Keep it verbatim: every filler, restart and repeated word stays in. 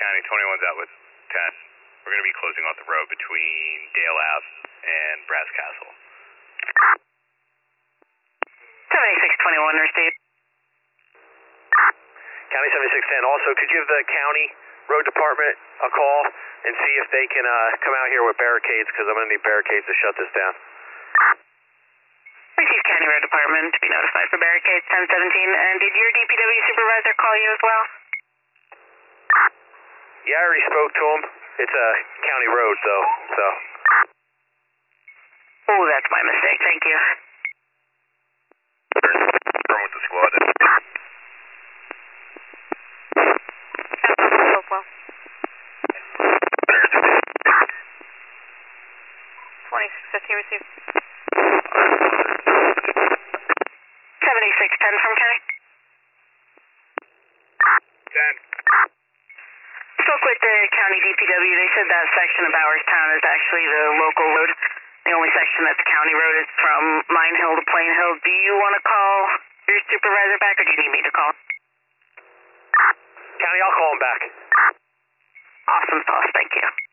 County, twenty-one's out with ten. We're going to be closing off the road between Dale Ave and Brass Castle. seventy-six twenty-one, receive. County seventy-six ten, also, could you give the county road department a call and see if they can uh, come out here with barricades, because I'm going to need barricades to shut this down. Receive County Road Department to be notified for barricades, ten seventeen. And did your D P W supervisor call you as well? Yeah, I already spoke to him. It's a county road, though, so. Oh, that's my mistake. Thank you. Confirm with the squad. Hopewell. twenty-six fifty received. seventy-six ten from County. ten. Spoke with the county D P W. They said that section of Bowerstown is actually the local road. The only section that's county road is from Mine Hill to Plain Hill. Do you want to call your supervisor back, or do you need me to call? County, I'll call him back. Awesome sauce. Thank you.